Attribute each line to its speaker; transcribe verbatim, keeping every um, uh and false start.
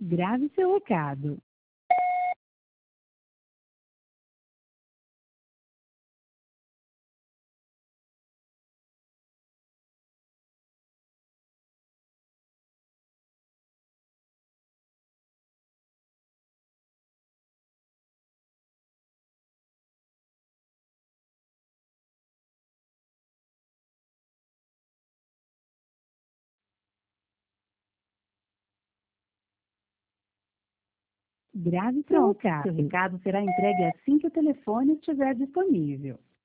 Speaker 1: Grave seu recado. Grave seu
Speaker 2: Pronto,
Speaker 1: recado.
Speaker 2: seu recado será entregue assim que o telefone estiver disponível.